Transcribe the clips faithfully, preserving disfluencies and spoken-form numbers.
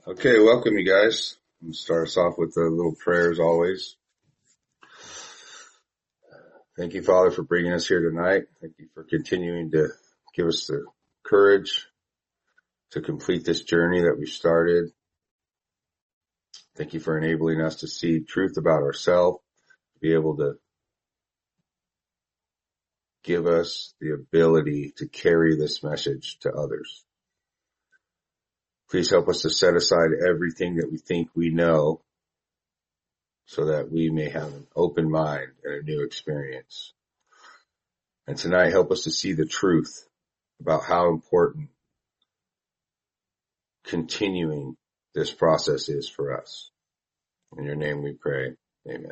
Okay, welcome you guys. I'm gonna start us off with a little prayer as always. Thank you, Father, for bringing us here tonight. Thank you for continuing to give us the courage to complete this journey that we started. Thank you for enabling us to see truth about ourselves, to be able to give us the ability to carry this message to others. Please help us to set aside everything that we think we know so that we may have an open mind and a new experience. And tonight, help us to see the truth about how important continuing this process is for us. In your name we pray. Amen.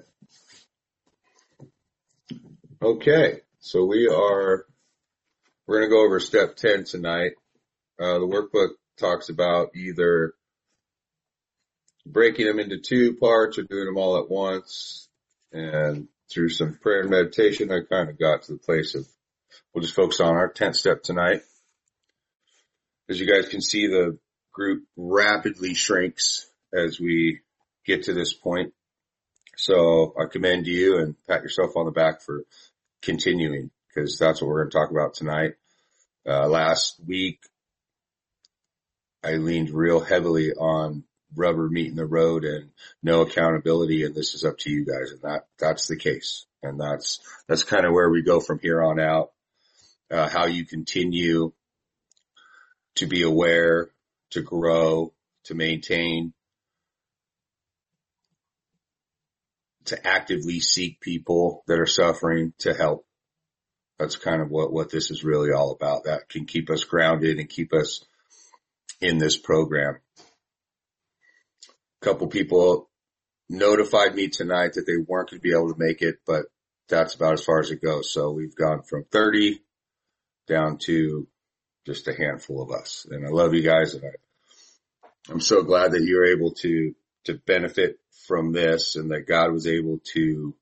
Okay, so we are, we're going to go over step ten tonight. Uh, the workbook talks about either breaking them into two parts or doing them all at once. And through some prayer and meditation, I kind of got to the place of, we'll just focus on our tenth step tonight. As you guys can see, the group rapidly shrinks as we get to this point. So I commend you and pat yourself on the back for continuing, because that's what we're going to talk about tonight. Uh, last week, I leaned real heavily on rubber meeting the road and no accountability, and this is up to you guys. And that, that's the case. And that's, that's kind of where we go from here on out. Uh, how you continue to be aware, to grow, to maintain, to actively seek people that are suffering to help. That's kind of what, what this is really all about. That can keep us grounded and keep us in this program. A couple people notified me tonight that they weren't going to be able to make it, but that's about as far as it goes. So we've gone from thirty down to just a handful of us. And I love you guys. And I, I'm so glad that you're able to, to benefit from this, and that God was able to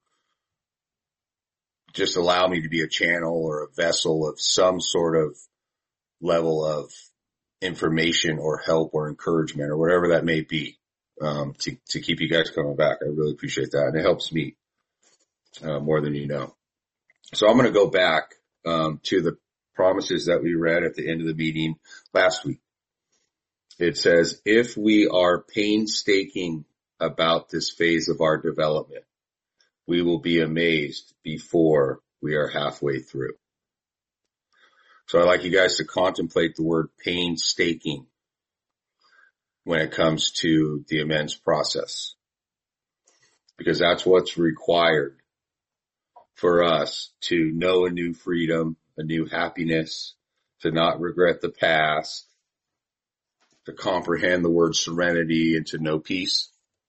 just allow me to be a channel or a vessel of some sort of level of information or help or encouragement or whatever that may be, um, to, to keep you guys coming back. I really appreciate that. And it helps me, uh, more than you know. So I'm going to go back, um, to the promises that we read at the end of the meeting last week. It says, if we are painstaking about this phase of our development, we will be amazed before we are halfway through. So I'd like you guys to contemplate the word painstaking when it comes to the amends process, because that's what's required for us to know a new freedom, a new happiness, to not regret the past, to comprehend the word serenity and to know peace,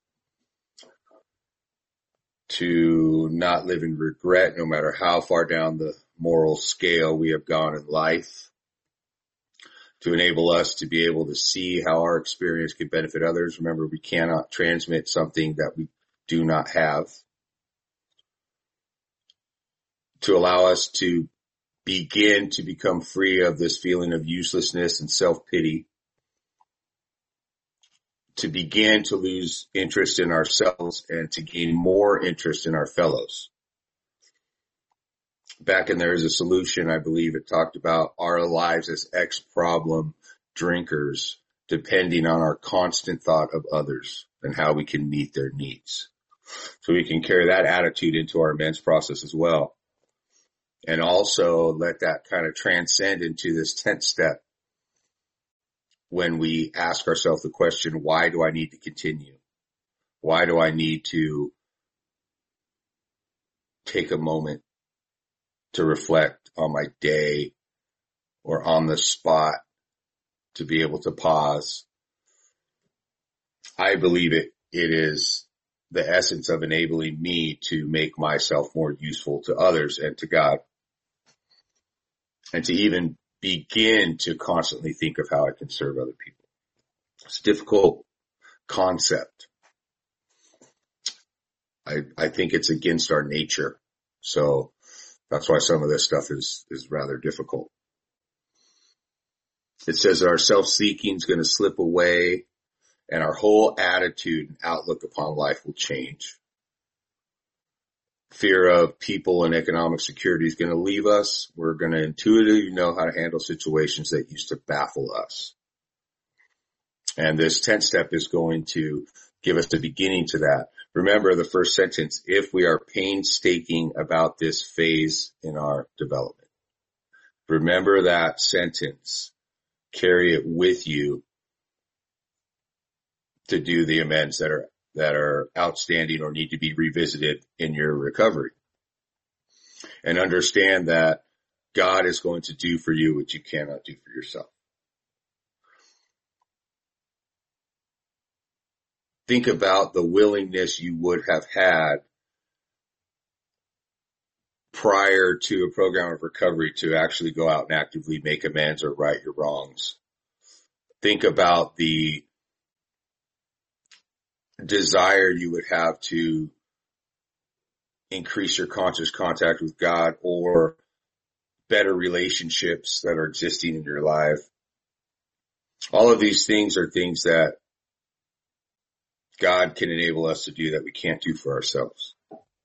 to not live in regret no matter how far down the moral scale we have gone in life, to enable us to be able to see how our experience can benefit others. Remember, we cannot transmit something that we do not have. To allow us to begin to become free of this feeling of uselessness and self-pity, to begin to lose interest in ourselves and to gain more interest in our fellows. Back in There Is a Solution, I believe it talked about our lives as ex-problem drinkers, depending on our constant thought of others and how we can meet their needs. So we can carry that attitude into our amends process as well. And also let that kind of transcend into this tenth step when we ask ourselves the question, why do I need to continue? Why do I need to take a moment to reflect on my day or on the spot to be able to pause? I believe it, it is the essence of enabling me to make myself more useful to others and to God, and to even begin to constantly think of how I can serve other people. It's a difficult concept. I, I think it's against our nature. So that's why some of this stuff is, is rather difficult. It says our self-seeking is going to slip away and our whole attitude and outlook upon life will change. Fear of people and economic security is going to leave us. We're going to intuitively know how to handle situations that used to baffle us. And this tenth step is going to give us the beginning to that. Remember the first sentence, if we are painstaking about this phase in our development. Remember that sentence. Carry it with you to do the amends that are that are outstanding or need to be revisited in your recovery. And understand that God is going to do for you what you cannot do for yourself. Think about the willingness you would have had prior to a program of recovery to actually go out and actively make amends or right your wrongs. Think about the desire you would have to increase your conscious contact with God or better relationships that are existing in your life. All of these things are things that God can enable us to do that we can't do for ourselves.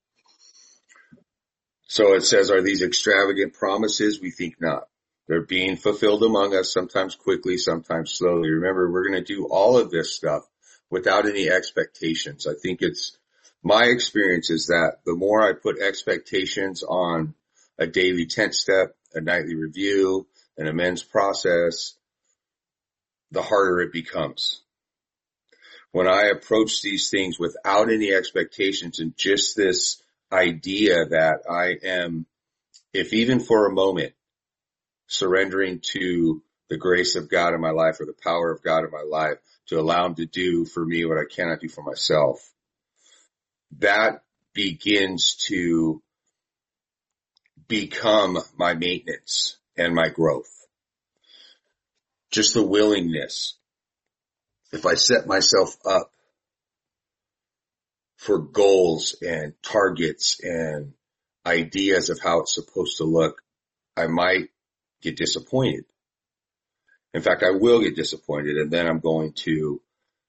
So it says, are these extravagant promises? We think not. They're being fulfilled among us, sometimes quickly, sometimes slowly. Remember, we're going to do all of this stuff without any expectations. I think it's my experience is that the more I put expectations on a daily tenth step, a nightly review, an amends process, the harder it becomes. When I approach these things without any expectations and just this idea that I am, if even for a moment, surrendering to the grace of God in my life or the power of God in my life to allow him to do for me what I cannot do for myself, that begins to become my maintenance and my growth. Just the willingness. If I set myself up for goals and targets and ideas of how it's supposed to look, I might get disappointed. In fact, I will get disappointed, and then I'm going to,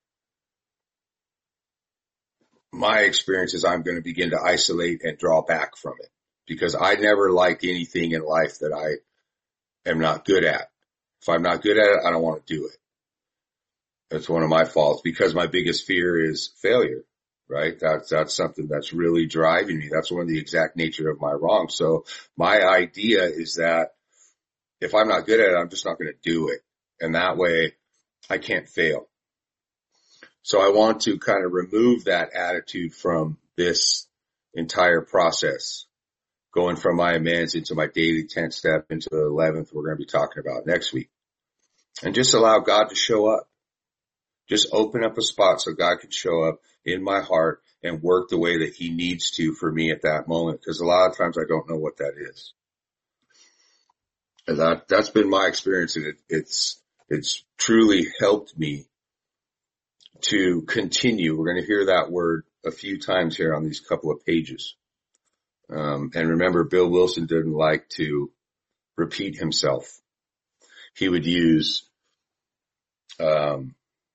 my experience is I'm going to begin to isolate and draw back from it because I never like anything in life that I am not good at. If I'm not good at it, I don't want to do it. That's one of my faults because my biggest fear is failure, right? That's, that's something that's really driving me. That's one of the exact nature of my wrong. So my idea is that if I'm not good at it, I'm just not going to do it. And that way I can't fail. So I want to kind of remove that attitude from this entire process, going from my amends into my daily tenth step into the eleventh we're going to be talking about next week. And just allow God to show up. Just open up a spot so God can show up in my heart and work the way that he needs to for me at that moment. Because a lot of times I don't know what that is. And that, that's been my experience. And it, it's, it's truly helped me to continue. We're going to hear that word a few times here on these couple of pages. Um, and remember, Bill Wilson didn't like to repeat himself. He would use, um,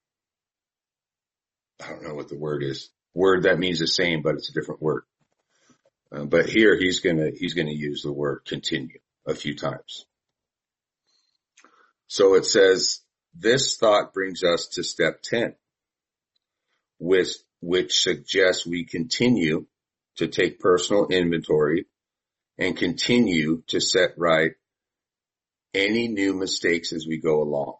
I don't know what the word is. Word that means the same, but it's a different word. Uh, but here he's gonna, he's gonna use the word continue a few times. So it says, this thought brings us to step ten, with, which suggests we continue to take personal inventory and continue to set right any new mistakes as we go along.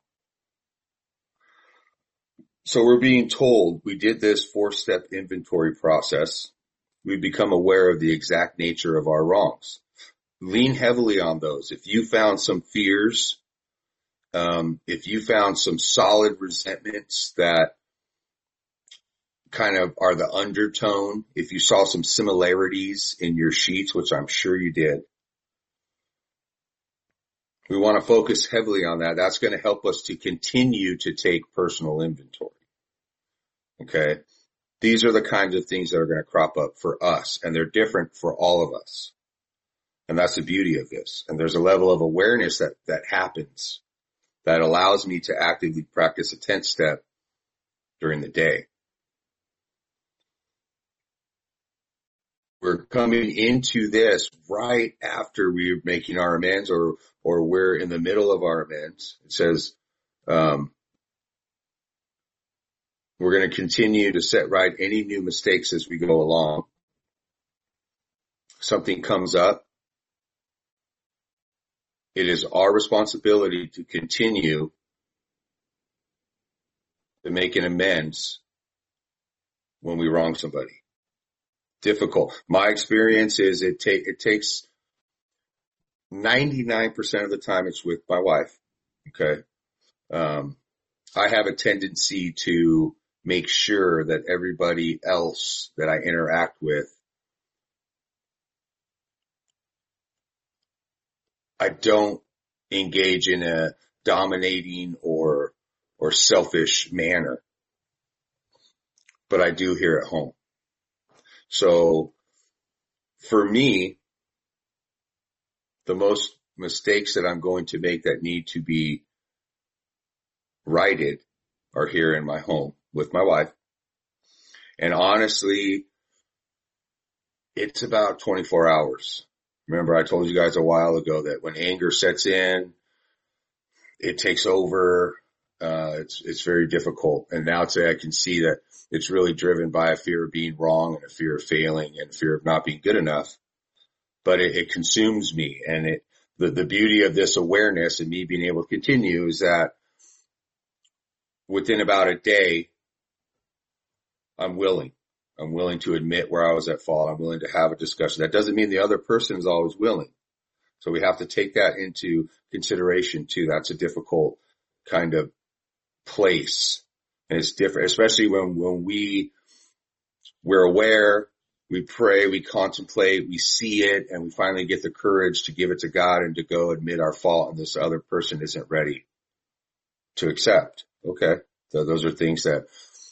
So we're being told we did this four-step inventory process. We become aware of the exact nature of our wrongs. Lean heavily on those. If you found some fears, um, if you found some solid resentments that kind of are the undertone, if you saw some similarities in your sheets, which I'm sure you did, we want to focus heavily on that. That's going to help us to continue to take personal inventory. Okay. These are the kinds of things that are going to crop up for us, and they're different for all of us. And that's the beauty of this. And there's a level of awareness that, that happens that allows me to actively practice a tenth step during the day. We're coming into this right after we're making our amends, or, or we're in the middle of our amends. It says, um, we're going to continue to set right any new mistakes as we go along. Something comes up. It is our responsibility to continue to make an amends when we wrong somebody. Difficult. My experience is it take it takes ninety-nine percent of the time it's with my wife. Okay. Um, I have a tendency to make sure that everybody else that I interact with, I don't engage in a dominating or or selfish manner, but I do here at home. So for me, the most mistakes that I'm going to make that need to be righted are here in my home with my wife. And honestly, it's about twenty-four hours. Remember, I told you guys a while ago that when anger sets in, it takes over. Uh, it's, it's very difficult. And now today I can see that it's really driven by a fear of being wrong and a fear of failing and a fear of not being good enough. But it, it consumes me. And it, the, the beauty of this awareness and me being able to continue is that within about a day, I'm willing. I'm willing to admit where I was at fault. I'm willing to have a discussion. That doesn't mean the other person is always willing. So we have to take that into consideration too. That's a difficult kind of place. And it's different, especially when, when we, we're aware, we pray, we contemplate, we see it, and we finally get the courage to give it to God and to go admit our fault, and this other person isn't ready to accept. Okay. So those are things that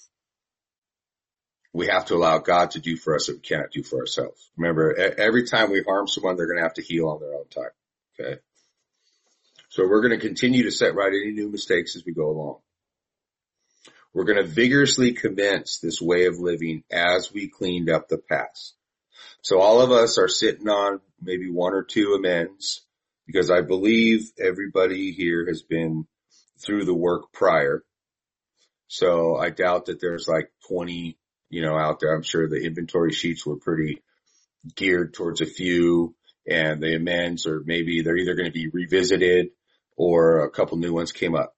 we have to allow God to do for us that we cannot do for ourselves. Remember, every time we harm someone, they're going to have to heal on their own time. Okay. So we're going to continue to set right any new mistakes as we go along. We're going to vigorously commence this way of living as we cleaned up the past. So all of us are sitting on maybe one or two amends, because I believe everybody here has been through the work prior. So I doubt that there's like twenty, you know, out there. I'm sure the inventory sheets were pretty geared towards a few, and the amends are maybe they're either going to be revisited or a couple new ones came up.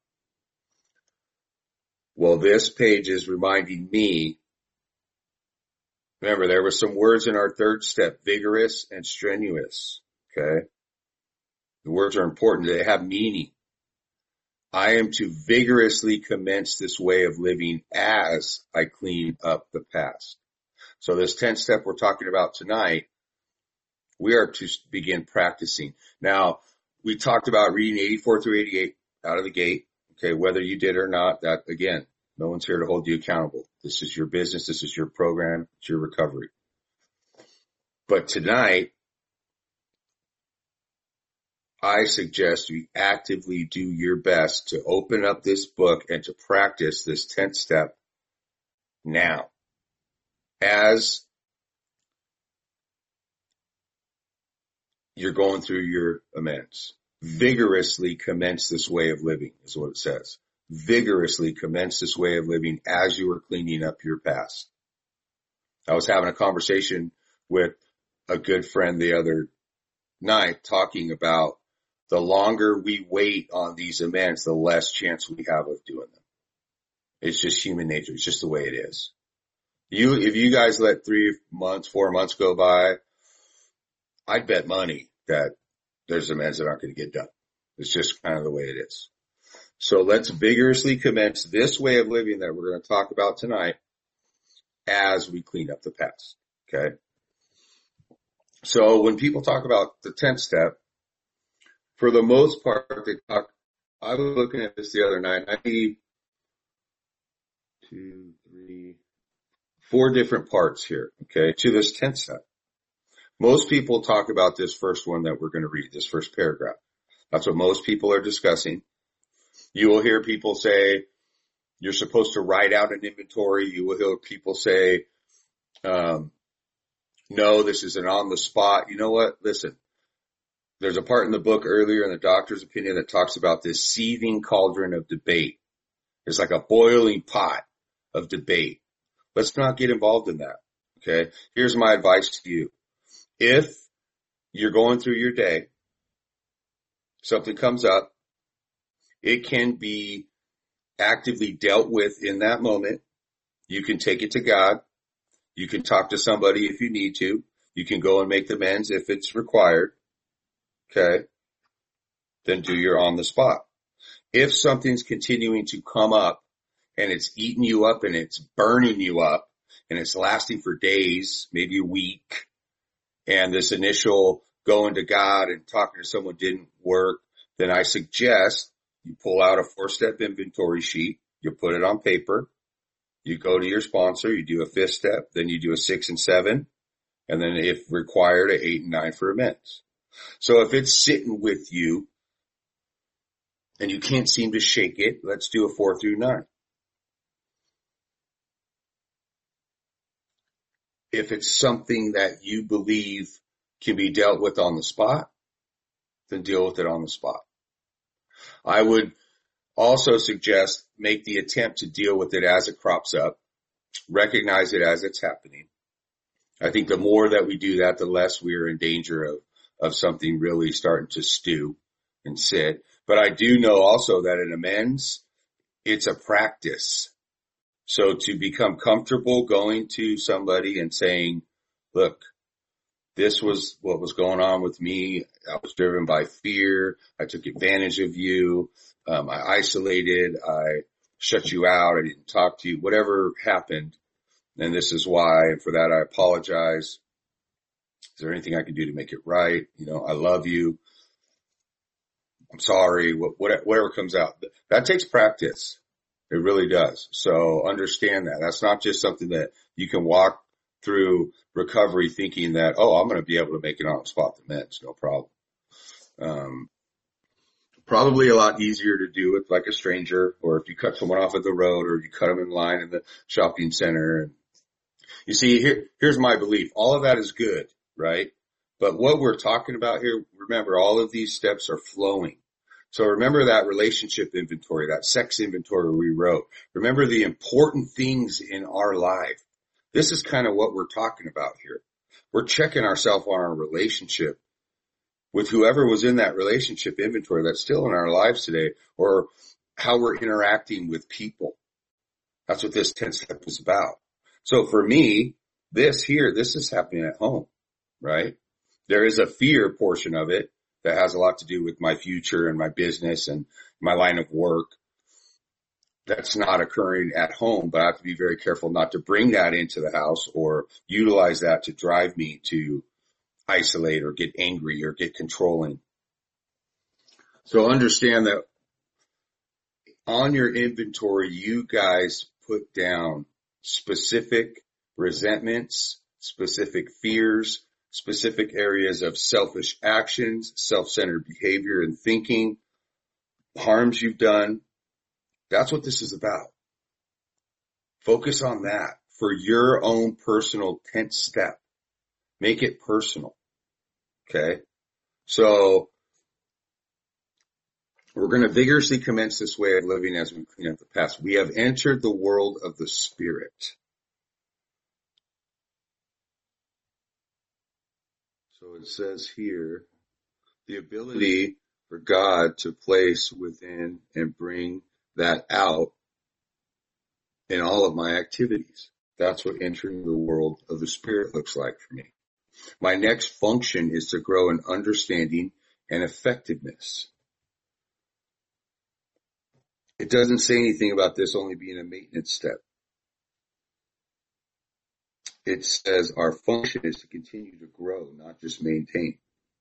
Well, this page is reminding me, remember, there were some words in our third step, vigorous and strenuous. Okay. The words are important. They have meaning. I am to vigorously commence this way of living as I clean up the past. So this tenth step we're talking about tonight, we are to begin practicing. Now, we talked about reading eighty-four through eighty-eight out of the gate. Okay, whether you did or not, that again, no one's here to hold you accountable. This is your business. This is your program. It's your recovery. But tonight, I suggest you actively do your best to open up this book and to practice this tenth step now. As you're going through your amends, vigorously commence this way of living is what it says. Vigorously commence this way of living as you are cleaning up your past. I was having a conversation with a good friend the other night talking about the longer we wait on these amends, the less chance we have of doing them. It's just human nature. It's just the way it is. You, if you guys let three months, four months go by, I'd bet money that there's amends that aren't going to get done. It's just kind of the way it is. So let's vigorously commence this way of living that we're going to talk about tonight as we clean up the past. Okay. So when people talk about the tenth step, for the most part, they talk, I was looking at this the other night, I need two, three, four different parts here, okay, to this tenth step. Most people talk about this first one that we're going to read, this first paragraph. That's what most people are discussing. You will hear people say, You're supposed to write out an inventory. You will hear people say, um, no, this is an on the spot. You know what? Listen, there's a part in the book earlier in the doctor's opinion that talks about this seething cauldron of debate. It's like a boiling pot of debate. Let's not get involved in that. Okay. Here's my advice to you. If you're going through your day, something comes up, it can be actively dealt with in that moment. You can take it to God. You can talk to somebody if you need to. You can go and make the amends if it's required. Okay. Then do your on the spot. If something's continuing to come up and it's eating you up and it's burning you up and it's lasting for days, maybe a week, and this initial going to God and talking to someone didn't work, then I suggest you pull out a four-step inventory sheet, you put it on paper, you go to your sponsor, you do a fifth step, then you do a six and seven, and then if required, an eight and nine for amends. So if it's sitting with you and you can't seem to shake it, let's do a four through nine. If it's something that you believe can be dealt with on the spot, then deal with it on the spot. I would also suggest make the attempt to deal with it as it crops up, recognize it as it's happening. I think the more that we do that, the less we are in danger of, of something really starting to stew and sit. But I do know also that in amends, it's a practice. So to become comfortable going to somebody and saying, look, this was what was going on with me. I was driven by fear. I took advantage of you. Um, I isolated. I shut you out. I didn't talk to you. Whatever happened. And this is why. And for that, I apologize. Is there anything I can do to make it right? You know, I love you. I'm sorry. Whatever comes out. That takes practice. It really does. So understand that. That's not just something that you can walk through recovery thinking that, oh, I'm going to be able to make it on the spot the meds. No problem. Um, probably a lot easier to do with like a stranger, or if you cut someone off at the road, or you cut them in line in the shopping center. You see, here, here's my belief. All of that is good, right? But what we're talking about here, remember, all of these steps are flowing. So remember that relationship inventory, that sex inventory we wrote. Remember the important things in our life. This is kind of what we're talking about here. We're checking ourselves on our relationship with whoever was in that relationship inventory that's still in our lives today, or how we're interacting with people. That's what this ten step is about. So for me, this here, this is happening at home, right? There is a fear portion of it that has a lot to do with my future and my business and my line of work. That's not occurring at home, but I have to be very careful not to bring that into the house or utilize that to drive me to isolate or get angry or get controlling. So understand that on your inventory, you guys put down specific resentments, specific fears, specific areas of selfish actions, self-centered behavior and thinking, harms you've done. That's what this is about. Focus on that for your own personal tenth step. Make it personal. Okay? So we're going to vigorously commence this way of living as we clean up the past. We have entered the world of the Spirit. So it says here, the ability for God to place within and bring that out in all of my activities. That's what entering the world of the Spirit looks like for me. My next function is to grow in understanding and effectiveness. It doesn't say anything about this only being a maintenance step. It says our function is to continue to grow, not just maintain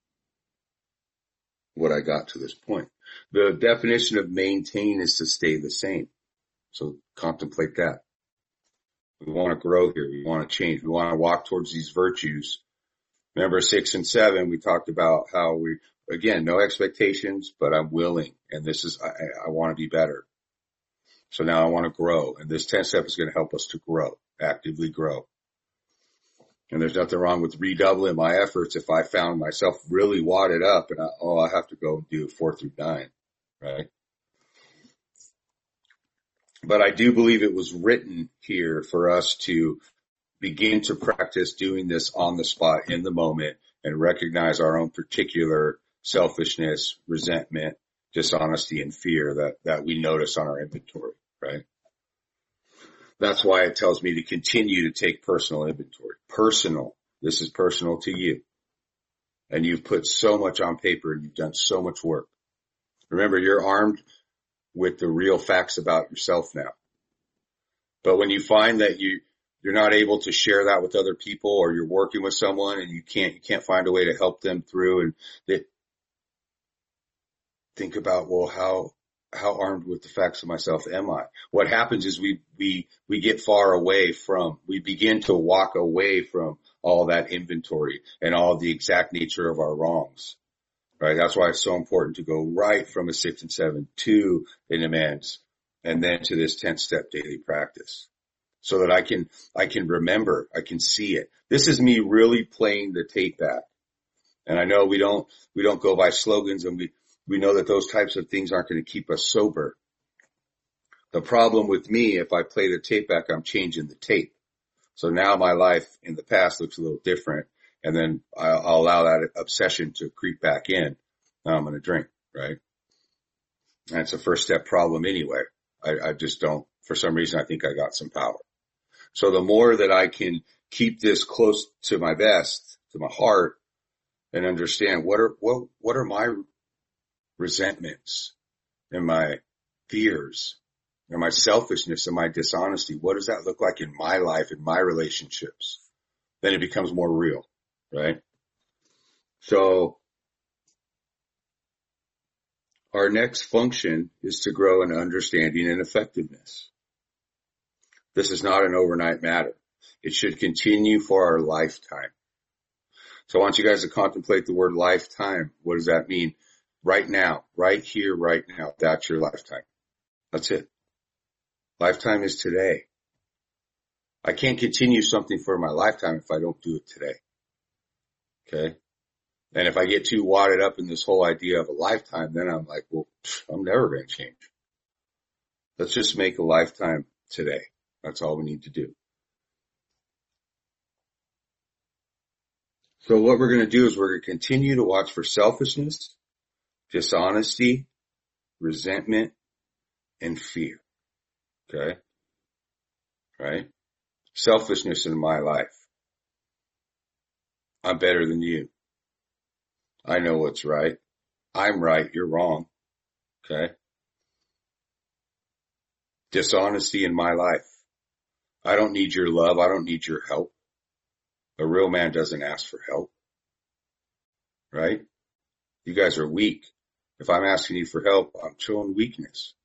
what I got to this point. The definition of maintain is to stay the same. So contemplate that. We want to grow here. We want to change. We want to walk towards these virtues. Remember six and seven, we talked about how we, again, no expectations, but I'm willing. And this is, I, I want to be better. So now I want to grow. And this tenth step is going to help us to grow, actively grow. And there's nothing wrong with redoubling my efforts if I found myself really wadded up and I, oh, I have to go and do four through nine, right? But I do believe it was written here for us to begin to practice doing this on the spot in the moment and recognize our own particular selfishness, resentment, dishonesty, and fear that, that we notice on our inventory, right? That's why it tells me to continue to take personal inventory. Personal. This is personal to you. And you've put so much on paper and you've done so much work. Remember, you're armed with the real facts about yourself now. But when you find that you, you're not able to share that with other people, or you're working with someone and you can't, you can't find a way to help them through, and they think about, well, how, how armed with the facts of myself am I? What happens is we, we, we get far away from, we begin to walk away from all that inventory and all the exact nature of our wrongs, right? That's why it's so important to go right from a six and seven to an amends and then to this tenth step daily practice so that I can, I can remember, I can see it. This is me really playing the tape back. And I know we don't, we don't go by slogans, and we, we know that those types of things aren't going to keep us sober. The problem with me, if I play the tape back, I'm changing the tape. So now my life in the past looks a little different, and then I'll, I'll allow that obsession to creep back in. Now I'm going to drink, right? That's a first step problem anyway. I, I just don't, for some reason, I think I got some power. So the more that I can keep this close to my vest, to my heart, and understand what are, what, what are my resentments and my fears and my selfishness and my dishonesty, what does that look like in my life, in my relationships? Then it becomes more real, right? So our next function is to grow in understanding and effectiveness. This is not an overnight matter. It should continue for our lifetime. So I want you guys to contemplate the word lifetime. What does that mean? Right now, right here, right now. That's your lifetime. That's it. Lifetime is today. I can't continue something for my lifetime if I don't do it today. Okay? And if I get too wadded up in this whole idea of a lifetime, then I'm like, well, I'm never going to change. Let's just make a lifetime today. That's all we need to do. So what we're going to do is we're going to continue to watch for selfishness, dishonesty, resentment, and fear. Okay? Right? Selfishness in my life. I'm better than you. I know what's right. I'm right. You're wrong. Okay? Dishonesty in my life. I don't need your love. I don't need your help. A real man doesn't ask for help. Right? You guys are weak. If I'm asking you for help, I'm showing weakness.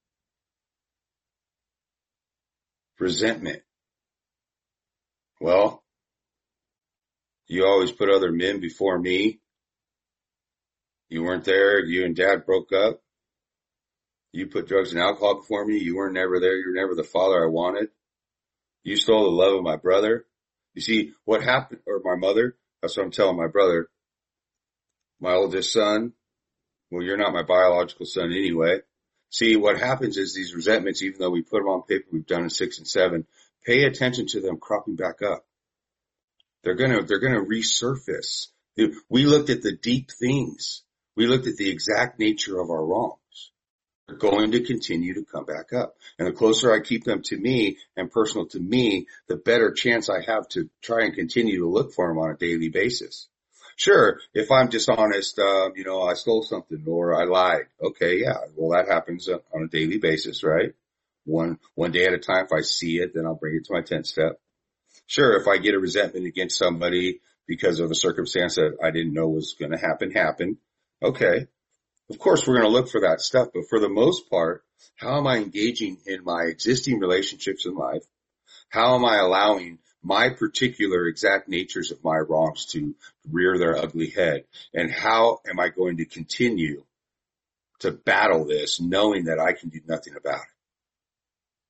Resentment. Well, you always put other men before me. You weren't there. You and Dad broke up. You put drugs and alcohol before me. You weren't never there. You were never the father I wanted. You stole the love of my brother. You see what happened, or my mother. That's what I'm telling my brother. My oldest son. Well, you're not my biological son anyway. See, what happens is these resentments, even though we put them on paper, we've done in six and seven, pay attention to them cropping back up. They're gonna, they're gonna resurface. We looked at the deep things. We looked at the exact nature of our wrongs. They're going to continue to come back up. And the closer I keep them to me and personal to me, the better chance I have to try and continue to look for them on a daily basis. Sure, if I'm dishonest, uh, you know, I stole something or I lied. Okay, yeah, well, that happens on a daily basis, right? One, one day at a time. If I see it, then I'll bring it to my tenth step. Sure, if I get a resentment against somebody because of a circumstance that I didn't know was going to happen, happen. Okay. Of course, we're going to look for that stuff, but for the most part, how am I engaging in my existing relationships in life? How am I allowing my particular exact natures of my wrongs to rear their ugly head? And how am I going to continue to battle this knowing that I can do nothing about it?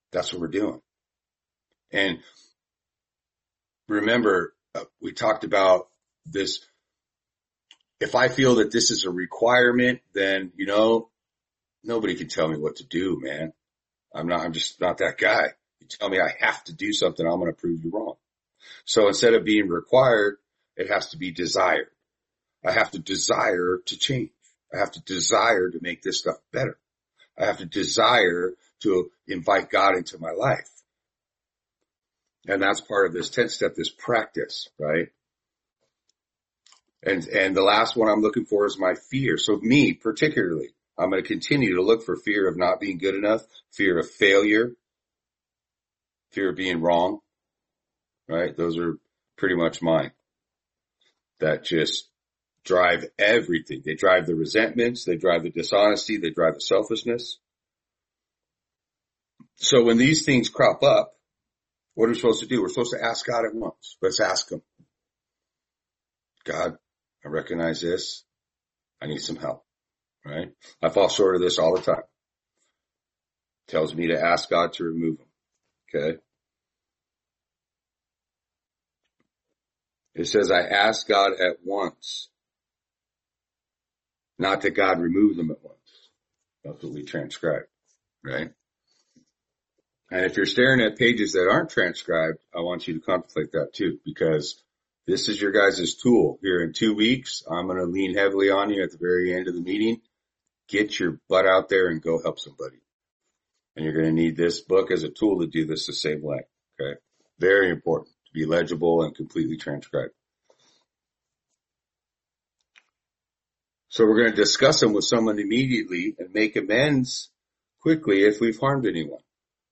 That's what we're doing. And remember, uh, we talked about this. If I feel that this is a requirement, then, you know, nobody can tell me what to do, man. I'm not, I'm just not that guy. You tell me I have to do something, I'm going to prove you wrong. So instead of being required, it has to be desired. I have to desire to change. I have to desire to make this stuff better. I have to desire to invite God into my life. And that's part of this tenth step, this practice, right? And, and the last one I'm looking for is my fear. So me particularly, I'm going to continue to look for fear of not being good enough, fear of failure, fear of being wrong, right? Those are pretty much mine that just drive everything. They drive the resentments. They drive the dishonesty. They drive the selfishness. So when these things crop up, what are we supposed to do? We're supposed to ask God at once. Let's ask him. God, I recognize this. I need some help, right? I fall short of this all the time. Tells me to ask God to remove them. Okay. It says, I ask God at once. Not that God remove them at once. That's what we transcribe, right? And if you're staring at pages that aren't transcribed, I want you to contemplate that too, because this is your guys' tool. Here in two weeks, I'm going to lean heavily on you at the very end of the meeting. Get your butt out there and go help somebody. And you're going to need this book as a tool to do this the same way. Okay. Very important to be legible and completely transcribed. So we're going to discuss them with someone immediately and make amends quickly if we've harmed anyone.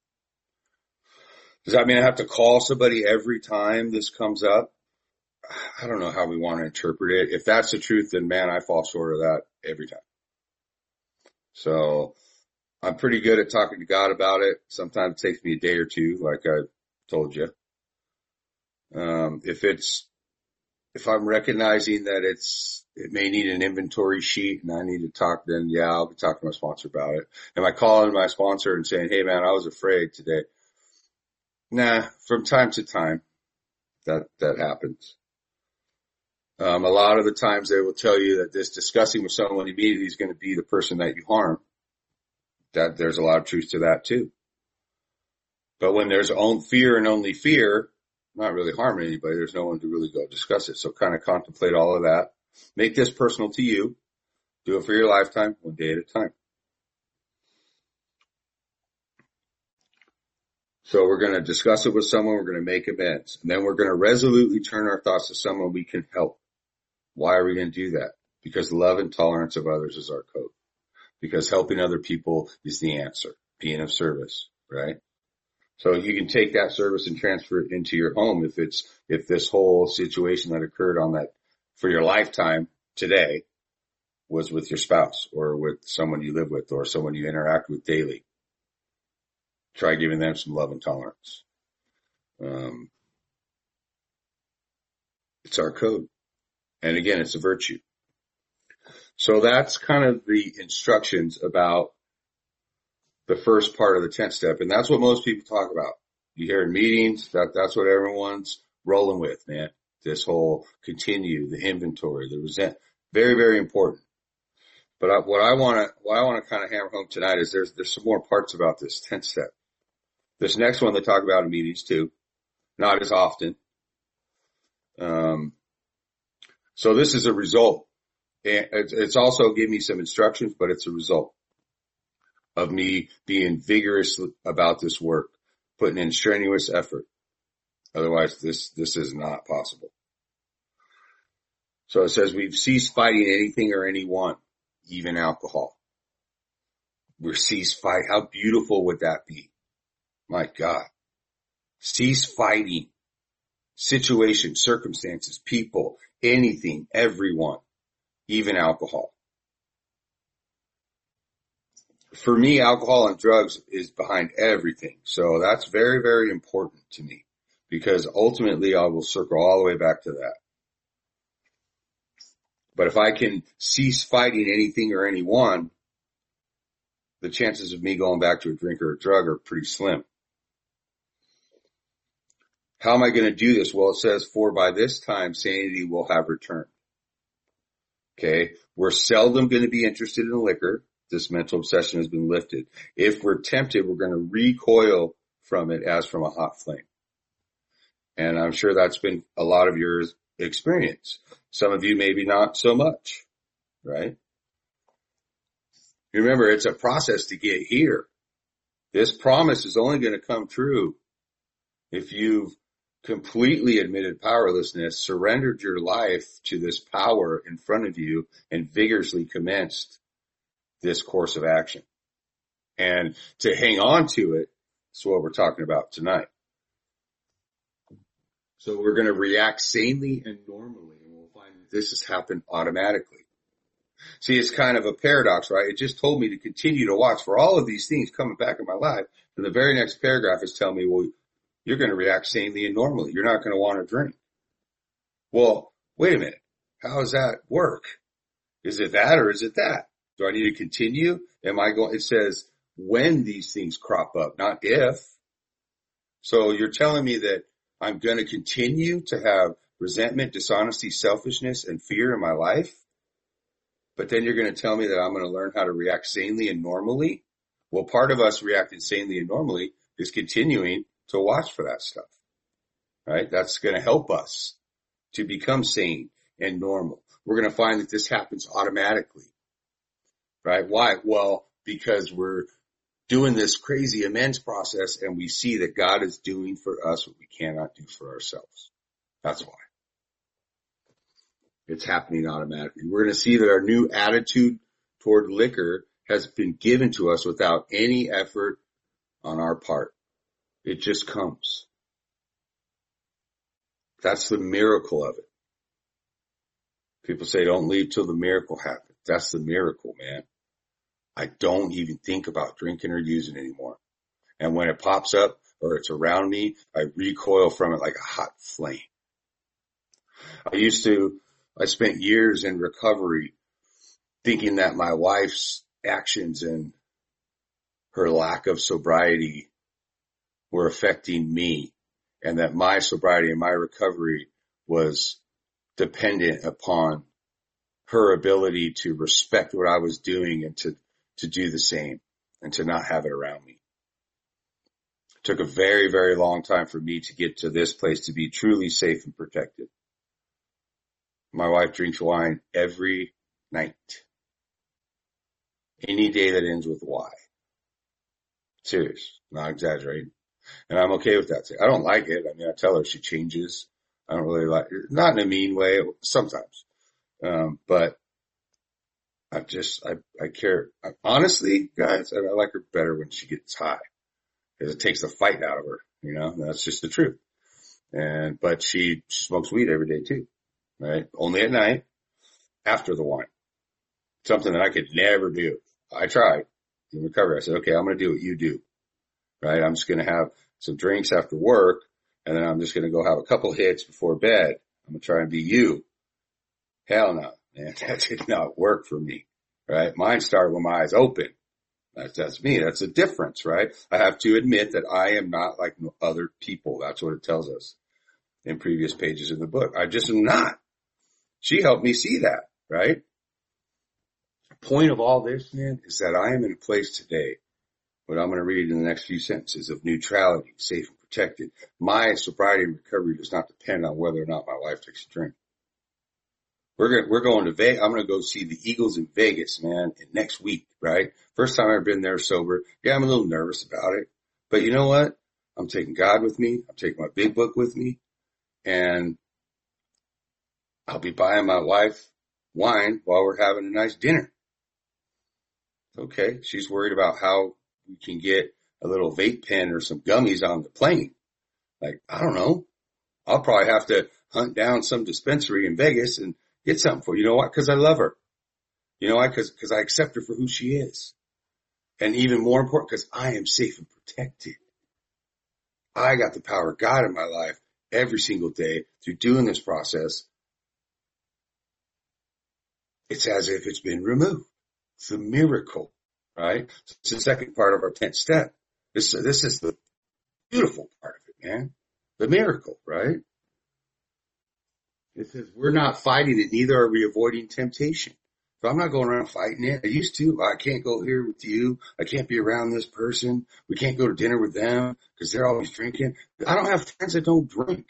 Does that mean I have to call somebody every time this comes up? I don't know how we want to interpret it. If that's the truth, then man, I fall short of that every time. So I'm pretty good at talking to God about it. Sometimes it takes me a day or two, like I told you. Um, if it's, if I'm recognizing that it's, it may need an inventory sheet and I need to talk, then yeah, I'll be talking to my sponsor about it. Am I calling my sponsor and saying, hey man, I was afraid today? Nah, from time to time that, that happens. Um, a lot of the times they will tell you that this discussing with someone immediately is going to be the person that you harm. That there's a lot of truth to that too. But when there's own fear and only fear, not really harming anybody, there's no one to really go discuss it. So kind of contemplate all of that. Make this personal to you. Do it for your lifetime, one day at a time. So we're going to discuss it with someone. We're going to make amends. And then we're going to resolutely turn our thoughts to someone we can help. Why are we going to do that? Because love and tolerance of others is our code. Because helping other people is the answer. Being of service, right? So you can take that service and transfer it into your home if it's, if this whole situation that occurred on that for your lifetime today was with your spouse or with someone you live with or someone you interact with daily. Try giving them some love and tolerance. Um, it's our code. And again, it's a virtue. So that's kind of the instructions about the first part of the tenth step. And that's what most people talk about. You hear in meetings, that that's what everyone's rolling with, man. This whole continue, the inventory, the resent, very, very important. But I, what I want to, what I want to kind of hammer home tonight is there's, there's some more parts about this tenth step. This next one they talk about in meetings too, not as often. Um, so this is a result. And it's, it's also giving me some instructions, but it's a result of me being vigorous about this work, putting in strenuous effort. Otherwise, this, this is not possible. So it says we've ceased fighting anything or anyone, even alcohol. We're ceased fight. How beautiful would that be? My God. Cease fighting. Situations, circumstances, people, anything, everyone, even alcohol. For me, alcohol and drugs is behind everything. So that's very, very important to me because ultimately I will circle all the way back to that. But if I can cease fighting anything or anyone, the chances of me going back to a drink or a drug are pretty slim. How am I going to do this? Well, it says, for by this time sanity will have returned. Okay. We're seldom going to be interested in liquor. This mental obsession has been lifted. If we're tempted, we're going to recoil from it as from a hot flame. And I'm sure that's been a lot of your experience. Some of you maybe not so much, right? Remember, it's a process to get here. This promise is only going to come true if you've completely admitted powerlessness, surrendered your life to this power in front of you, and vigorously commenced this course of action. And to hang on to it is what we're talking about tonight. So we're going to react sanely and normally, and we'll find that this has happened automatically. See, it's kind of a paradox, right? It just told me to continue to watch for all of these things coming back in my life. And the very next paragraph is telling me, well, you're going to react sanely and normally. You're not going to want to drink. Well, wait a minute. How does that work? Is it that or is it that? Do I need to continue? Am I going, it says when these things crop up, not if. So you're telling me that I'm going to continue to have resentment, dishonesty, selfishness, and fear in my life? But then you're going to tell me that I'm going to learn how to react sanely and normally? Well, part of us reacting sanely and normally is continuing to watch for that stuff, right? That's going to help us to become sane and normal. We're going to find that this happens automatically, right? Why? Well, because we're doing this crazy amends process and we see that God is doing for us what we cannot do for ourselves. That's why. It's happening automatically. We're going to see that our new attitude toward liquor has been given to us without any effort on our part. It just comes. That's the miracle of it. People say don't leave till the miracle happens. That's the miracle, man. I don't even think about drinking or using anymore. And when it pops up or it's around me, I recoil from it like a hot flame. I used to, I spent years in recovery thinking that my wife's actions and her lack of sobriety were affecting me, and that my sobriety and my recovery was dependent upon her ability to respect what I was doing and to, to do the same and to not have it around me. It took a very, very long time for me to get to this place to be truly safe and protected. My wife drinks wine every night. Any day that ends with Y. Serious, not exaggerating. And I'm okay with that. I don't like it. I mean, I tell her she changes. I don't really like it. Not in a mean way, sometimes. Um, but I just, I, I care. I, honestly, guys, I, I like her better when she gets high. Because it takes the fight out of her, you know, that's just the truth. And, but she, she smokes weed every day too, right? Only at night, after the wine. Something that I could never do. I tried in recovery. I said, okay, I'm going to do what you do, right? I'm just going to have some drinks after work, and then I'm just going to go have a couple hits before bed. I'm going to try and be you. Hell no, man. That did not work for me, right? Mine started with my eyes open. That's, that's me. That's a difference, right? I have to admit that I am not like other people. That's what it tells us in previous pages of the book. I just am not. She helped me see that, right? The point of all this, man, is that I am in a place today, what I'm going to read in the next few sentences, of neutrality, safe and protected. My sobriety and recovery does not depend on whether or not my wife takes a drink. We're going, we're going to Vegas. I'm going to go see the Eagles in Vegas, man, next week, right? First time I've been there sober. Yeah, I'm a little nervous about it. But you know what? I'm taking God with me. I'm taking my big book with me. And I'll be buying my wife wine while we're having a nice dinner. Okay. She's worried about how we can get a little vape pen or some gummies on the plane. Like, I don't know. I'll probably have to hunt down some dispensary in Vegas and get something for her. You know what? Because I love her. You know why? Because because I accept her for who she is. And even more important, because I am safe and protected. I got the power of God in my life every single day through doing this process. It's as if it's been removed. It's a miracle, right? It's the second part of our tenth step. This, this is the beautiful part of it, man. The miracle, right? It says we're not fighting it, neither are we avoiding temptation. So I'm not going around fighting it. I used to. I can't go here with you. I can't be around this person. We can't go to dinner with them because they're always drinking. I don't have friends that don't drink.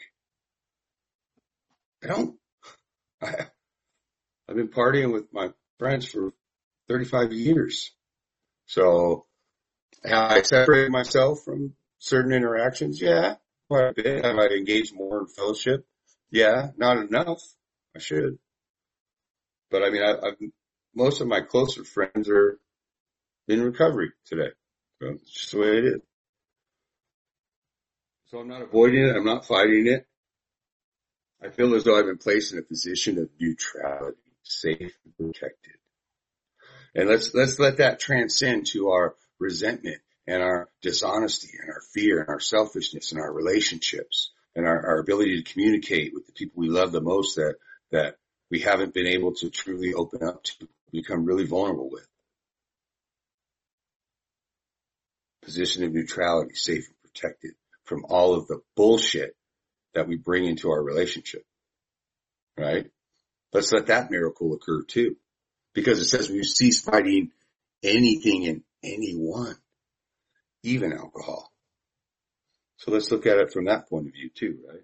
I don't. I, I've been partying with my friends for thirty-five years. So have I separated myself from certain interactions? Yeah, quite a bit. Have I engaged more in fellowship? Yeah, not enough. I should. But I mean, I, I've, most of my closer friends are in recovery today. So it's just the way it is. So I'm not avoiding it. I'm not fighting it. I feel as though I've been placed in a position of neutrality, safe and protected. And let's, let's let that transcend to our resentment and our dishonesty and our fear and our selfishness and our relationships and our, our ability to communicate with the people we love the most that, that we haven't been able to truly open up to, become really vulnerable with. Position of neutrality, safe and protected from all of the bullshit that we bring into our relationship, right? Let's let that miracle occur too, because it says we cease fighting anything and anyone, even alcohol. So let's look at it from that point of view too, right?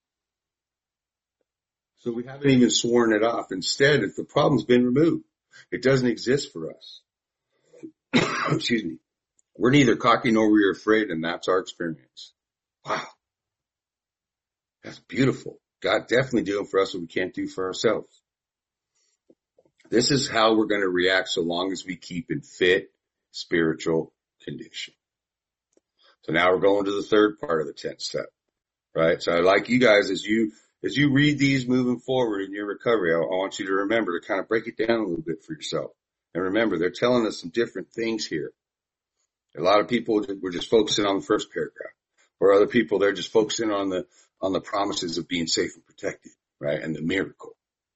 So we haven't even sworn it off. Instead, if the problem's been removed, it doesn't exist for us. Excuse me. We're neither cocky nor we're afraid, and that's our experience. Wow. That's beautiful. God definitely doing for us what we can't do for ourselves. This is how we're going to react so long as we keep in fit spiritual condition. So now we're going to the third part of the tenth step, right? So I like you guys as you, as you read these moving forward in your recovery, I, I want you to remember to kind of break it down a little bit for yourself. And remember, they're telling us some different things here. A lot of people were just focusing on the first paragraph, or other people, they're just focusing on the, on the promises of being safe and protected, right? And the miracle.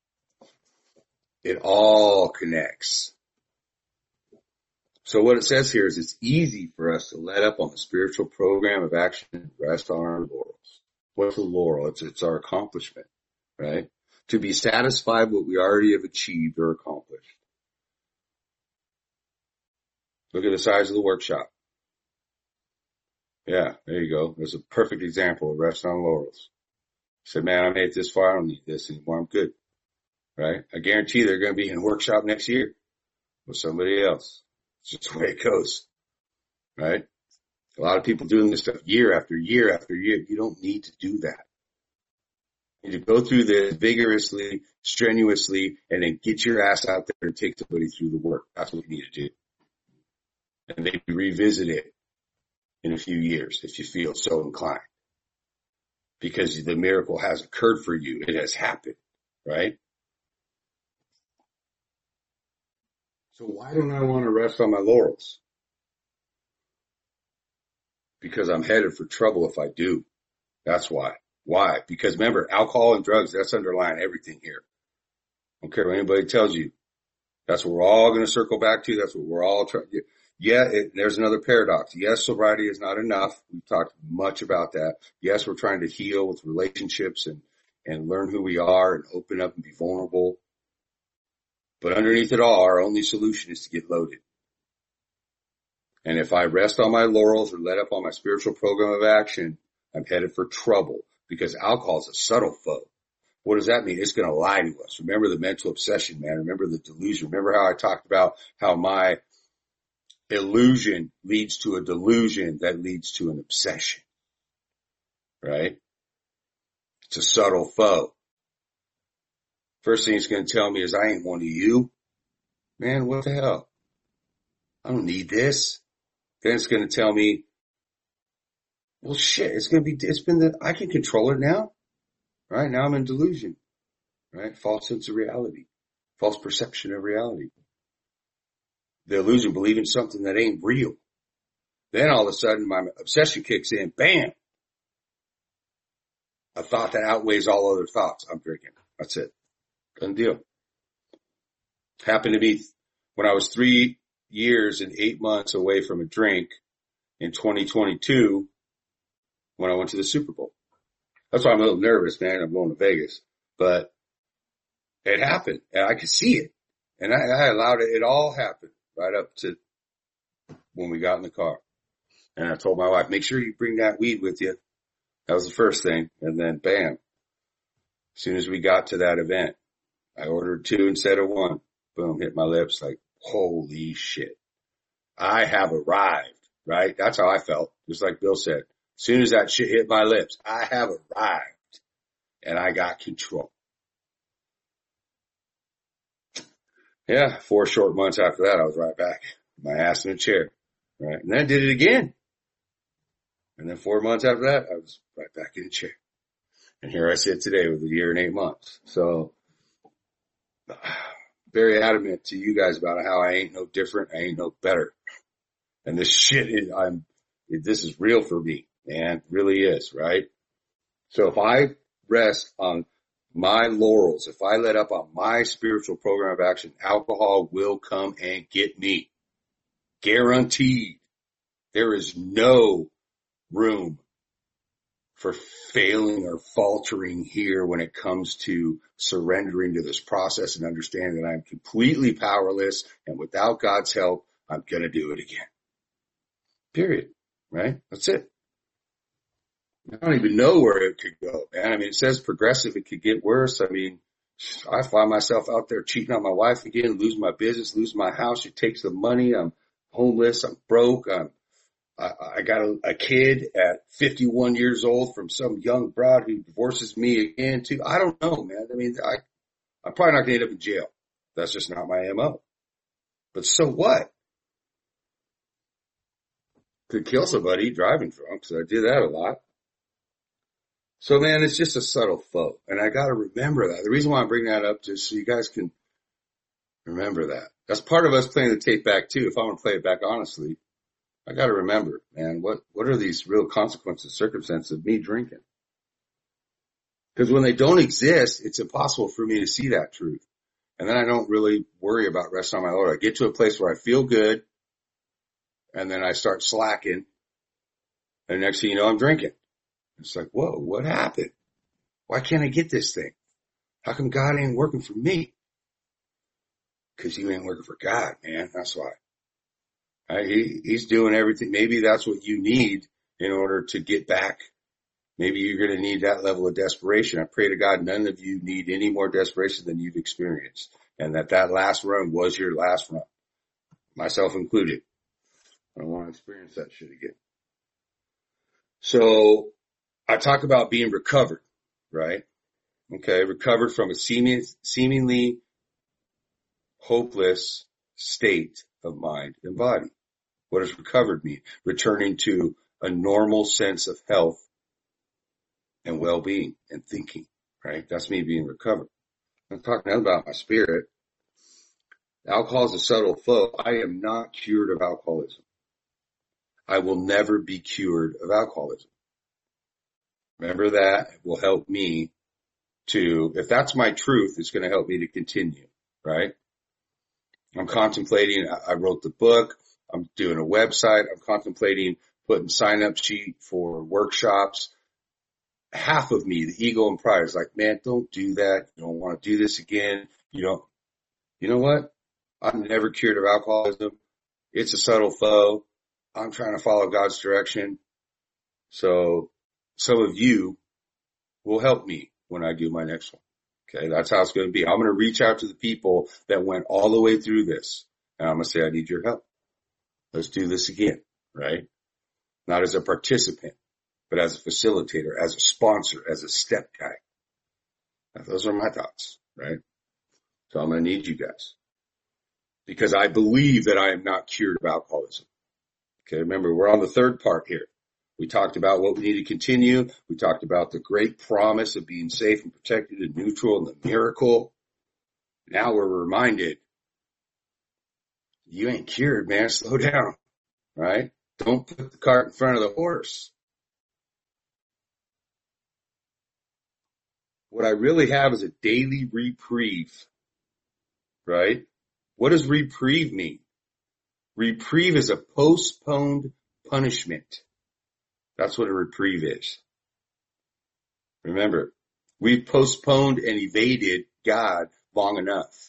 It all connects. So what it says here is it's easy for us to let up on the spiritual program of action and rest on our laurels. What's a laurel? It's, it's our accomplishment, right? To be satisfied with what we already have achieved or accomplished. Look at the size of the workshop. Yeah, there you go. There's a perfect example of rest on laurels. Said, man, I made it this far. I don't need this anymore. I'm good. Right? I guarantee they're going to be in a workshop next year with somebody else. It's just the way it goes. Right? A lot of people doing this stuff year after year after year. You don't need to do that. You need to go through this vigorously, strenuously, and then get your ass out there and take somebody through the work. That's what you need to do. And maybe revisit it in a few years if you feel so inclined. Because the miracle has occurred for you. It has happened, right? So why don't I want to rest on my laurels? Because I'm headed for trouble if I do. That's why. Why? Because remember, alcohol and drugs, that's underlying everything here. I don't care what anybody tells you. That's what we're all going to circle back to. That's what we're all trying to. Yeah, it, there's another paradox. Yes, sobriety is not enough. We've talked much about that. Yes, we're trying to heal with relationships and, and learn who we are and open up and be vulnerable. But underneath it all, our only solution is to get loaded. And if I rest on my laurels or let up on my spiritual program of action, I'm headed for trouble because alcohol is a subtle foe. What does that mean? It's going to lie to us. Remember the mental obsession, man. Remember the delusion. Remember how I talked about how my illusion leads to a delusion that leads to an obsession, right? It's a subtle foe. First thing it's going to tell me is I ain't one of you. Man, what the hell? I don't need this. Then it's going to tell me, well, shit, it's going to be, it's been the, I can control it now. Right? Now I'm in delusion. Right? False sense of reality. False perception of reality. The illusion, believing something that ain't real. Then all of a sudden my obsession kicks in. Bam! A thought that outweighs all other thoughts. I'm drinking. That's it. Done deal. Happened to me when I was three years and eight months away from a drink in twenty twenty-two when I went to the Super Bowl. That's why I'm a little nervous, man. I'm going to Vegas, but it happened and I could see it. And I, I allowed it. It all happened right up to when we got in the car. And I told my wife, make sure you bring that weed with you. That was the first thing. And then bam, as soon as we got to that event, I ordered two instead of one. Boom, hit my lips like, holy shit. I have arrived, right? That's how I felt. Just like Bill said, as soon as that shit hit my lips, I have arrived and I got control. Yeah, four short months after that, I was right back, my ass in a chair, right? And then I did it again. And then four months after that, I was right back in a chair. And here I sit today with a year and eight months. So very adamant to you guys about how I ain't no different. I ain't no better. And this shit is, I'm, this is real for me, man. It really is, right? So if I rest on my laurels, if I let up on my spiritual program of action, alcohol will come and get me. Guaranteed. There is no room for failing or faltering here when it comes to surrendering to this process and understanding that I'm completely powerless and without God's help, I'm going to do it again. Period. Right? That's it. I don't even know where it could go, man. I mean, it says progressive. It could get worse. I mean, I find myself out there cheating on my wife again, losing my business, losing my house. She takes the money. I'm homeless. I'm broke. I'm, I, I got a, a kid at fifty-one years old from some young broad who divorces me again too. I don't know, man. I mean, I, I'm probably not going to end up in jail. That's just not my M O. But so what? Could kill somebody driving drunk. So I do that a lot. So man, it's just a subtle foe. And I got to remember that. The reason why I'm bringing that up is so you guys can remember that. That's part of us playing the tape back too. If I want to play it back honestly, I got to remember, man, what, what are these real consequences, circumstances of me drinking? Because when they don't exist, it's impossible for me to see that truth. And then I don't really worry about resting on my Lord. I get to a place where I feel good and then I start slacking. And next thing you know, I'm drinking. It's like, whoa, what happened? Why can't I get this thing? How come God ain't working for me? Because you ain't working for God, man. That's why. Right? He, he's doing everything. Maybe that's what you need in order to get back. Maybe you're going to need that level of desperation. I pray to God none of you need any more desperation than you've experienced. And that that last run was your last run. Myself included. I don't want to experience that shit again. So I talk about being recovered, right? Okay, recovered from a seeming, seemingly hopeless state of mind and body. What does recovered mean? Returning to a normal sense of health and well-being and thinking, right? That's me being recovered. I'm talking about my spirit. Alcohol is a subtle foe. I am not cured of alcoholism. I will never be cured of alcoholism. Remember that. It will help me to, if that's my truth, it's going to help me to continue, right? I'm contemplating, I wrote the book, I'm doing a website, I'm contemplating putting sign-up sheet for workshops. Half of me, the ego and pride is like, man, don't do that. You don't want to do this again. You don't, you know what? I'm never cured of alcoholism. It's a subtle foe. I'm trying to follow God's direction. So some of you will help me when I do my next one. Okay. That's how it's going to be. I'm going to reach out to the people that went all the way through this. And I'm going to say, I need your help. Let's do this again, right? Not as a participant, but as a facilitator, as a sponsor, as a step guy. Now, those are my thoughts, right? So I'm going to need you guys because I believe that I am not cured of alcoholism. Okay. Remember, we're on the third part here. We talked about what we need to continue. We talked about the great promise of being safe and protected and neutral and the miracle. Now we're reminded, you ain't cured, man. Slow down, right? Don't put the cart in front of the horse. What I really have is a daily reprieve, right? What does reprieve mean? Reprieve is a postponed punishment. That's what a reprieve is. Remember, we've postponed and evaded God long enough.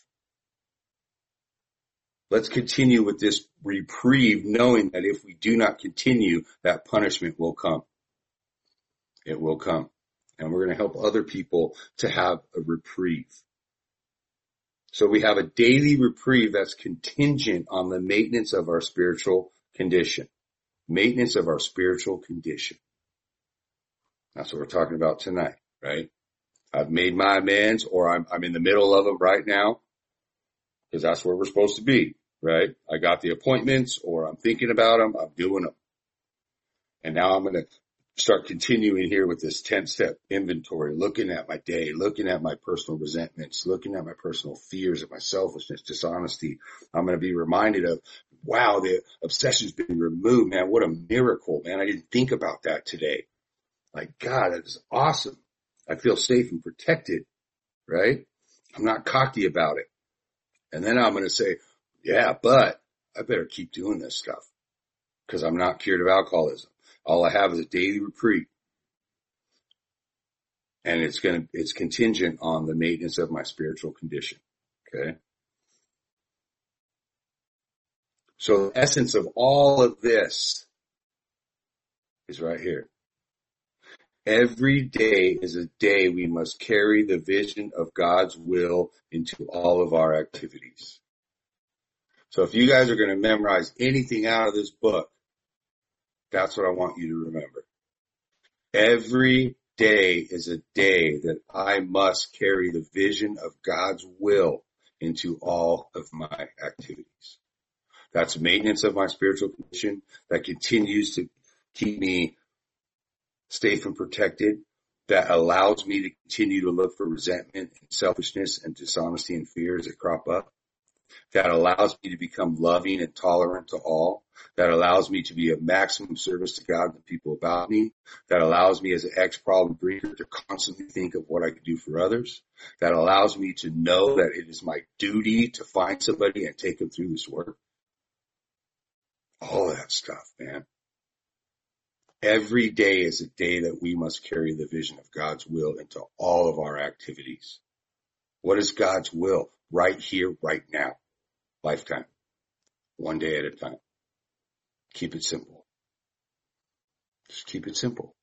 Let's continue with this reprieve, knowing that if we do not continue, that punishment will come. It will come. And we're going to help other people to have a reprieve. So we have a daily reprieve that's contingent on the maintenance of our spiritual condition. Maintenance of our spiritual condition. That's what we're talking about tonight, right? I've made my amends, or I'm, I'm in the middle of them right now, because that's where we're supposed to be, right? I got the appointments, or I'm thinking about them, I'm doing them. And now I'm going to start continuing here with this ten-step inventory, looking at my day, looking at my personal resentments, looking at my personal fears of my selfishness, dishonesty. I'm going to be reminded of, wow, the obsession's been removed, man. What a miracle, man. I didn't think about that today. Like, God, that is awesome. I feel safe and protected, right? I'm not cocky about it. And then I'm going to say, yeah, but I better keep doing this stuff because I'm not cured of alcoholism. All I have is a daily reprieve. And it's going to, it's contingent on the maintenance of my spiritual condition. Okay. So the essence of all of this is right here. Every day is a day we must carry the vision of God's will into all of our activities. So if you guys are going to memorize anything out of this book, that's what I want you to remember. Every day is a day that I must carry the vision of God's will into all of my activities. That's maintenance of my spiritual condition that continues to keep me safe and protected, that allows me to continue to look for resentment and selfishness and dishonesty and fears that crop up, that allows me to become loving and tolerant to all, that allows me to be of maximum service to God and the people about me, that allows me as an ex-problem drinker to constantly think of what I could do for others, that allows me to know that it is my duty to find somebody and take them through this work. All that stuff, man. Every day is a day that we must carry the vision of God's will into all of our activities. What is God's will? Right here, right now. Lifetime. One day at a time. Keep it simple. Just keep it simple.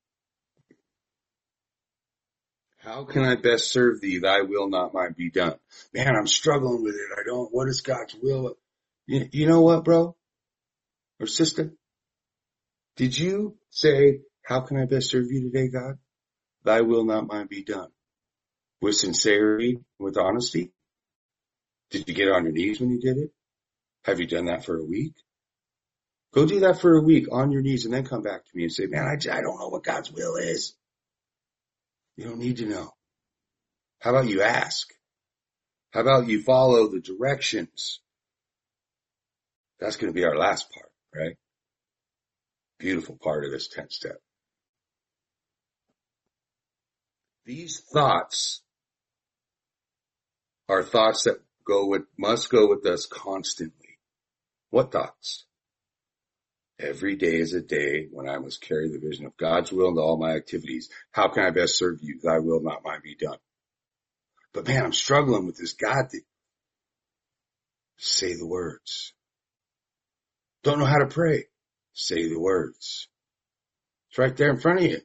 How can I best serve thee? Thy will, not mine, be done. Man, I'm struggling with it. I don't, what is God's will? You, you know what, bro? Or sister? Did you say, how can I best serve you today, God? Thy will, not mine, be done. With sincerity, with honesty? Did you get on your knees when you did it? Have you done that for a week? Go do that for a week on your knees and then come back to me and say, man, I, I don't know what God's will is. You don't need to know. How about you ask? How about you follow the directions? That's going to be our last part, right? Beautiful part of this tenth step. These thoughts are thoughts that go with, must go with us constantly. What thoughts? Every day is a day when I must carry the vision of God's will into all my activities. How can I best serve you? Thy will, not mine, be done. But man, I'm struggling with this God thing. Say the words. Don't know how to pray. Say the words. It's right there in front of you.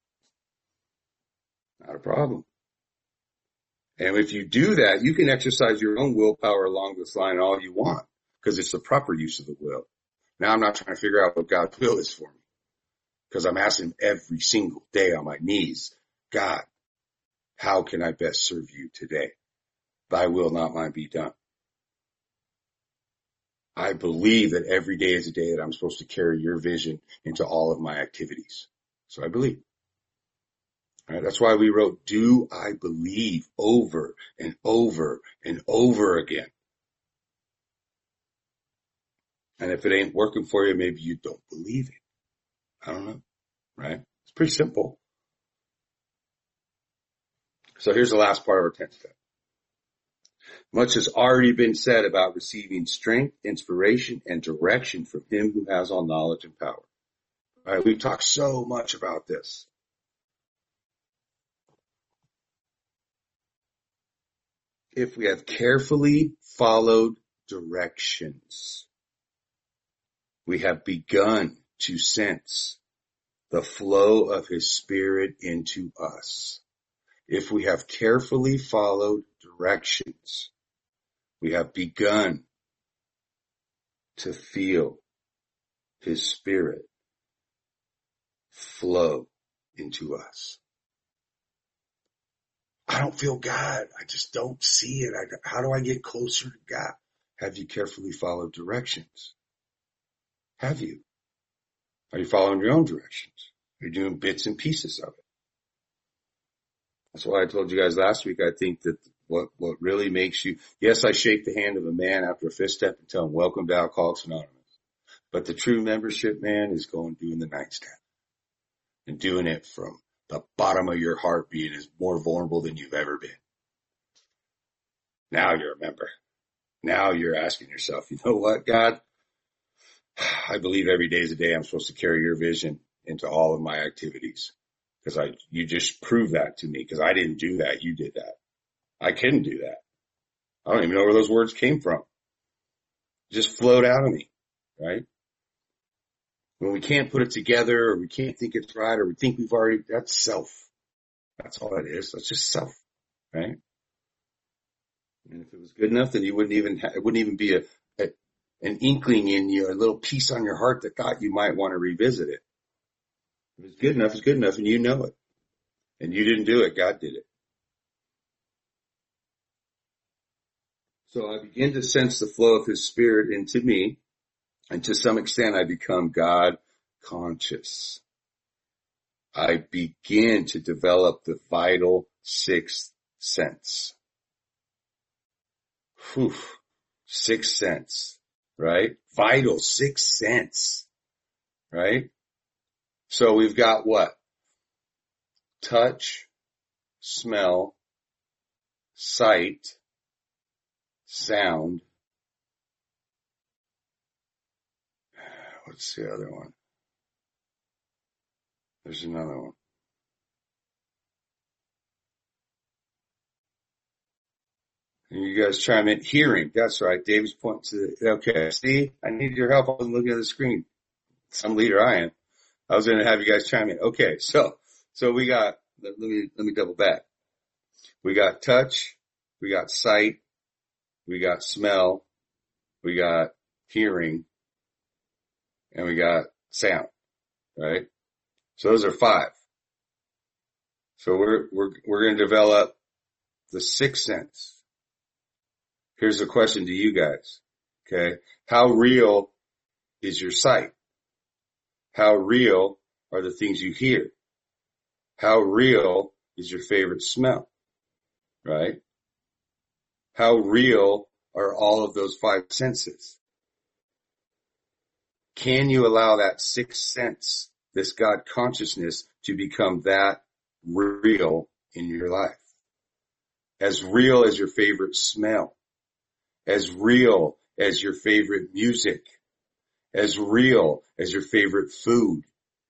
Not a problem. And if you do that, you can exercise your own willpower along this line all you want, because it's the proper use of the will. Now I'm not trying to figure out what God's will is for me, because I'm asking every single day on my knees, God, how can I best serve you today? Thy will, not mine, be done. I believe that every day is a day that I'm supposed to carry your vision into all of my activities. So I believe. All right, that's why we wrote, do I believe over and over and over again. And if it ain't working for you, maybe you don't believe it. I don't know, right? It's pretty simple. So here's the last part of our tenth step. Much has already been said about receiving strength, inspiration, and direction from him who has all knowledge and power. All right, we've talked so much about this. if we have carefully followed directions, we have begun to sense the flow of his Spirit into us. If we have carefully followed directions, we have begun to feel his Spirit flow into us. I don't feel God. I just don't see it. I, how do I get closer to God? Have you carefully followed directions? Have you? Are you following your own directions? Are you doing bits and pieces of it? That's why I told you guys last week, I think that what, what really makes you, yes, I shake the hand of a man after a fist step and tell him, welcome to Alcoholics Anonymous. But the true membership, man, is going doing the nine step and doing it from the bottom of your heart, being as more vulnerable than you've ever been. Now you're a member. Now you're asking yourself, you know what, God? I believe every day is a day I'm supposed to carry your vision into all of my activities. Because I, you just proved that to me, because I didn't do that. You did that. I couldn't do that. I don't even know where those words came from. Just flowed out of me, right? When we can't put it together, or we can't think it's right, or we think we've already, that's self. That's all it is. That's just self, right? And if it was good enough, then you wouldn't even, ha- it wouldn't even be a, a, an inkling in you, a little piece on your heart that thought you might want to revisit it. If it's good enough, it's good enough, and you know it. And you didn't do it, God did it. So I begin to sense the flow of his Spirit into me, and to some extent I become God conscious. I begin to develop the vital sixth sense. Whew. Sixth sense, right? Vital sixth sense, right? So we've got what? Touch, smell, sight, sound. What's the other one? There's another one. And you guys chime in. Hearing. That's right. David's pointing to the, okay. See, I need your help. I wasn't looking at the screen. Some leader I am. I was going to have you guys chime in. Okay. So, so we got, let, let me, let me double back. We got touch. We got sight. We got smell. We got hearing. And we got sound. Right? So those are five. So we're, we're, we're going to develop the sixth sense. Here's a question to you guys. Okay. How real is your sight? How real are the things you hear? How real is your favorite smell? Right? How real are all of those five senses? Can you allow that sixth sense, this God consciousness, to become that real in your life? As real as your favorite smell, as real as your favorite music, as real as your favorite food,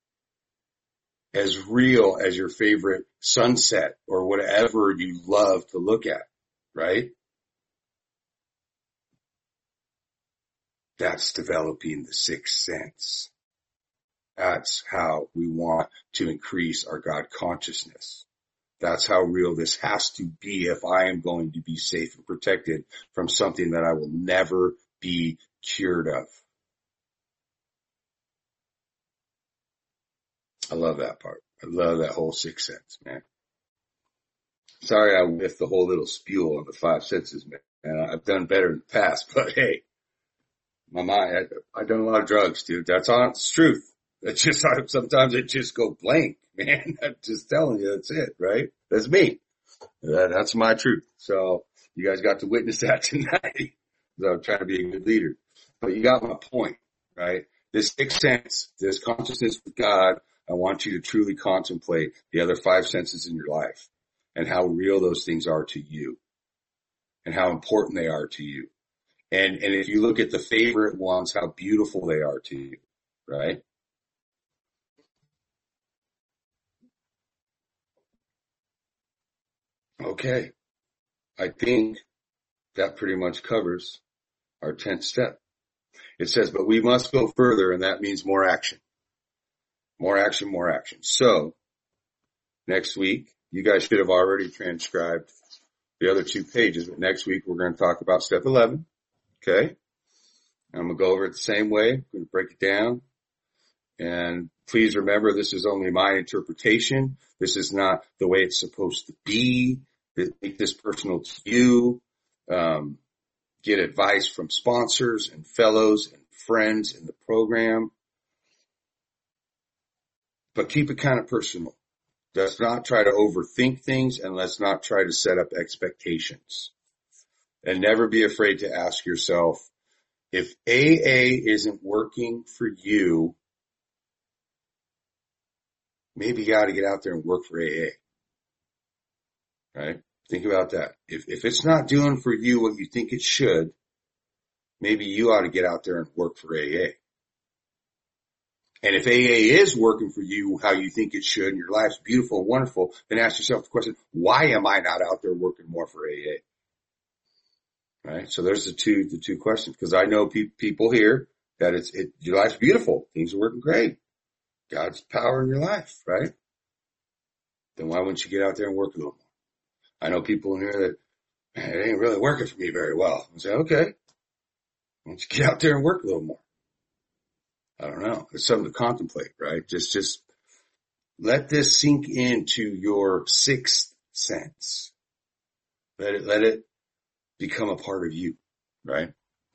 as real as your favorite sunset or whatever you love to look at, right? That's developing the sixth sense. That's how we want to increase our God consciousness. That's how real this has to be if I am going to be safe and protected from something that I will never be cured of. I love that part. I love that whole sixth sense, man. Sorry I whiffed the whole little spew on the five senses, man. And I've done better in the past, but hey, my mind, I, I've done a lot of drugs, dude. That's honest truth. It's just, sometimes it just go blank, man. I'm just telling you, that's it, right? That's me. That, that's my truth. So you guys got to witness that tonight. So I'm trying to be a good leader. But you got my point, right? This sixth sense, this consciousness with God, I want you to truly contemplate the other five senses in your life and how real those things are to you and how important they are to you. And, and if you look at the favorite ones, how beautiful they are to you, right? Okay. I think that pretty much covers our tenth step. It says, but we must go further, and that means more action. More action, more action. So next week, you guys should have already transcribed the other two pages, but next week we're going to talk about step eleven. Okay. I'm going to go over it the same way. I'm going to break it down. And please remember, this is only my interpretation. This is not the way it's supposed to be. Make this personal to you. Um, get advice from sponsors and fellows and friends in the program. But keep it kind of personal. Let's not try to overthink things, and let's not try to set up expectations. And never be afraid to ask yourself, if A A isn't working for you, maybe you got to get out there and work for A A. Right? Think about that. If, if it's not doing for you what you think it should, maybe you ought to get out there and work for A A. And if A A is working for you how you think it should, and your life's beautiful and wonderful, then ask yourself the question, why am I not out there working more for A A? Right? So there's the two, the two questions. Because I know pe- people here that it's, it, your life's beautiful. Things are working great. God's power in your life, right? Then why wouldn't you get out there and work a little more? I know people in here that, man, it ain't really working for me very well. I say, okay, why don't you get out there and work a little more? I don't know. It's something to contemplate, right? Just, just let this sink into your sixth sense. Let it, let it become a part of you, right?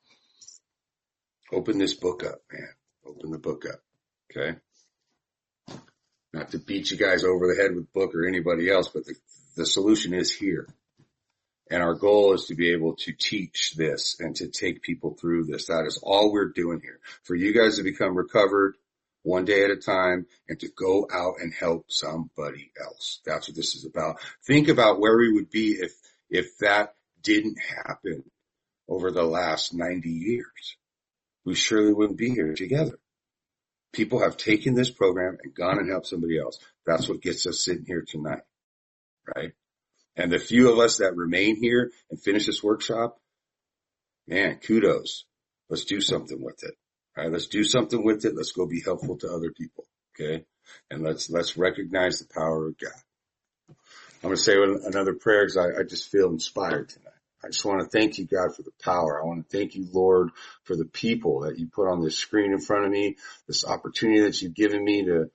Open this book up, man. Open the book up. Okay. Not to beat you guys over the head with the book or anybody else, but the, the solution is here. And our goal is to be able to teach this and to take people through this. That is all we're doing here. For you guys to become recovered one day at a time and to go out and help somebody else. That's what this is about. Think about where we would be if, if that didn't happen over the last ninety years. We surely wouldn't be here together. People have taken this program and gone and helped somebody else. That's what gets us sitting here tonight, right? And the few of us that remain here and finish this workshop, man, kudos. Let's do something with it. All right, let's do something with it. Let's go be helpful to other people. Okay. And let's, let's recognize the power of God. I'm going to say another prayer because I, I just feel inspired tonight. I just want to thank you, God, for the power. I want to thank you, Lord, for the people that you put on this screen in front of me, this opportunity that you've given me to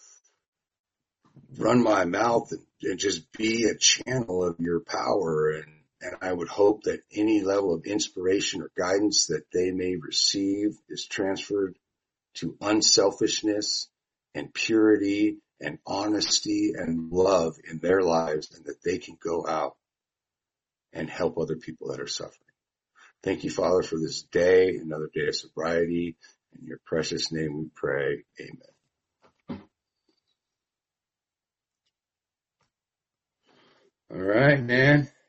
run my mouth and, and just be a channel of your power. And, and I would hope that any level of inspiration or guidance that they may receive is transferred to unselfishness and purity and honesty and love in their lives, and that they can go out and help other people that are suffering. Thank you, Father, for this day, another day of sobriety. In your precious name we pray. Amen. All right, man.